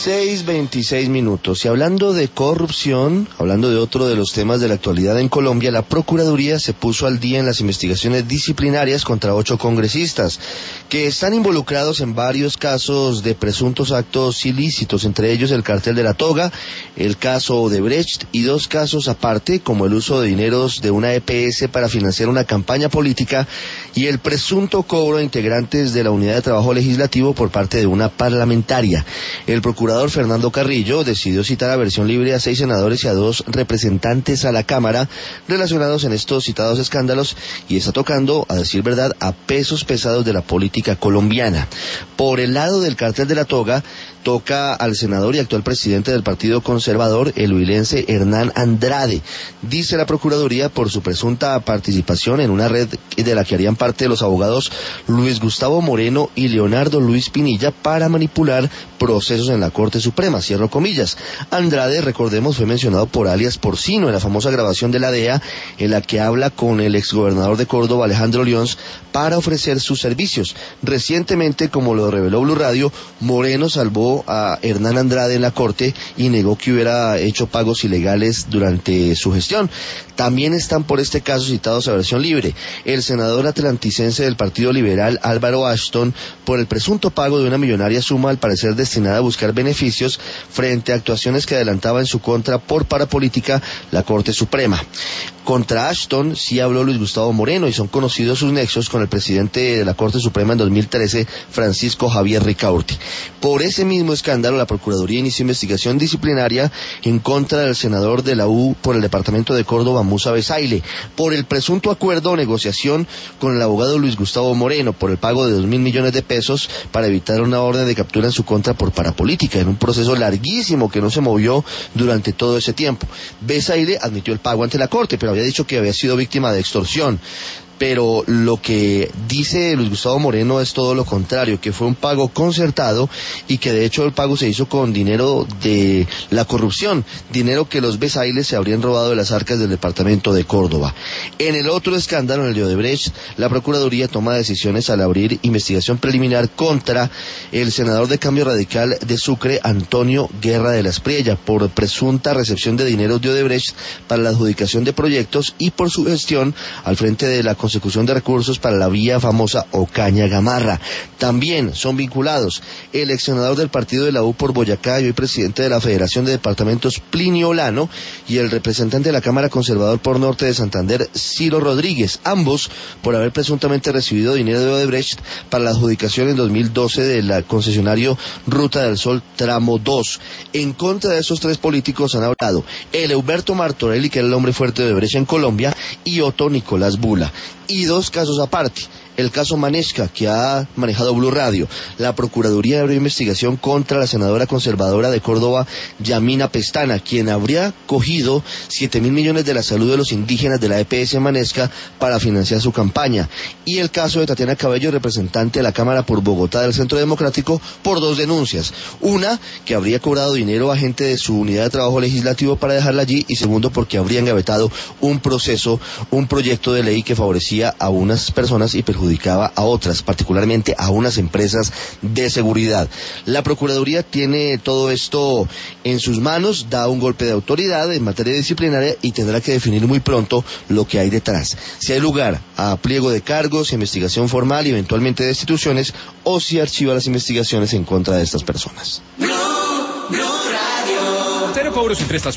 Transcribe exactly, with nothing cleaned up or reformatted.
seis veintiséis minutos. Y hablando de corrupción, hablando de otro de los temas de la actualidad en Colombia, la Procuraduría se puso al día en las investigaciones disciplinarias contra ocho congresistas que están involucrados en varios casos de presuntos actos ilícitos, entre ellos el cartel de la toga, el caso Odebrecht y dos casos aparte, como el uso de dineros de una E P S para financiar una campaña política y el presunto cobro a integrantes de la unidad de trabajo legislativo por parte de una parlamentaria. El procurador Fernando Carrillo decidió citar a versión libre a seis senadores y a dos representantes a la Cámara relacionados en estos citados escándalos y está tocando, a decir verdad, a pesos pesados de la política colombiana. Por el lado del cartel de la toga, toca al senador y actual presidente del Partido Conservador, el huilense Hernán Andrade. Dice la Procuraduría por su presunta participación en una red de la que harían parte los abogados Luis Gustavo Moreno y Leonardo Luis Pinilla para manipular procesos en la Corte Suprema, cierro comillas. Andrade, recordemos, fue mencionado por alias Porcino en la famosa grabación de la D E A en la que habla con el exgobernador de Córdoba, Alejandro Lions, para ofrecer sus servicios. Recientemente, como lo reveló Blue Radio, Moreno salvó a Hernán Andrade en la Corte y negó que hubiera hecho pagos ilegales durante su gestión. También están por este caso citados a versión libre el senador atlanticense del Partido Liberal, Álvaro Ashton, por el presunto pago de una millonaria suma, al parecer destinada a buscar beneficios frente a actuaciones que adelantaba en su contra por parapolítica la Corte Suprema. Contra Ashton sí habló Luis Gustavo Moreno y son conocidos sus nexos con el presidente de la Corte Suprema en dos mil trece, Francisco Javier Ricaurte. Por ese mismo escándalo, la Procuraduría inició investigación disciplinaria en contra del senador de la U por el departamento de Córdoba, Musa Besaile, por el presunto acuerdo o negociación con el abogado Luis Gustavo Moreno por el pago de dos mil millones de pesos para evitar una orden de captura en su contra por parapolítica, en un proceso larguísimo que no se movió durante todo ese tiempo. Besaile admitió el pago ante la Corte, pero había dicho que había sido víctima de extorsión. Pero lo que dice Luis Gustavo Moreno es todo lo contrario, que fue un pago concertado y que de hecho el pago se hizo con dinero de la corrupción, dinero que los Besailes se habrían robado de las arcas del departamento de Córdoba. En el otro escándalo, en el de Odebrecht, la Procuraduría toma decisiones al abrir investigación preliminar contra el senador de Cambio Radical de Sucre, Antonio Guerra de la Espriella, por presunta recepción de dineros de Odebrecht para la adjudicación de proyectos y por su gestión al frente de la consecución de recursos para la vía famosa Ocaña Gamarra. También son vinculados el ex senador del partido de la U por Boyacá y hoy presidente de la Federación de Departamentos, Plinio Olano, y el representante de la Cámara Conservador por Norte de Santander, Ciro Rodríguez, ambos por haber presuntamente recibido dinero de Odebrecht para la adjudicación en dos mil doce del concesionario Ruta del Sol Tramo dos. En contra de esos tres políticos han hablado el Euberto Martorelli, que era el hombre fuerte de Odebrecht en Colombia, y Otto Nicolás Bula. Y dos casos aparte, el caso Manesca, que ha manejado Blue Radio. La Procuraduría abrió investigación contra la senadora conservadora de Córdoba, Yamina Pestana, quien habría cogido siete mil millones de la salud de los indígenas de la E P S Manesca para financiar su campaña. Y el caso de Tatiana Cabello, representante de la Cámara por Bogotá del Centro Democrático, por dos denuncias. Una, que habría cobrado dinero a gente de su unidad de trabajo legislativo para dejarla allí, y segundo, porque habrían gavetado un proceso, un proyecto de ley que favorecía a unas personas y perjudicaba a otras, particularmente a unas empresas de seguridad. La Procuraduría tiene todo esto en sus manos, da un golpe de autoridad en materia disciplinaria y tendrá que definir muy pronto lo que hay detrás. Si hay lugar a pliego de cargos, investigación formal y eventualmente destituciones, o si archiva las investigaciones en contra de estas personas. Blue, Blue Radio. Cero cobros y tres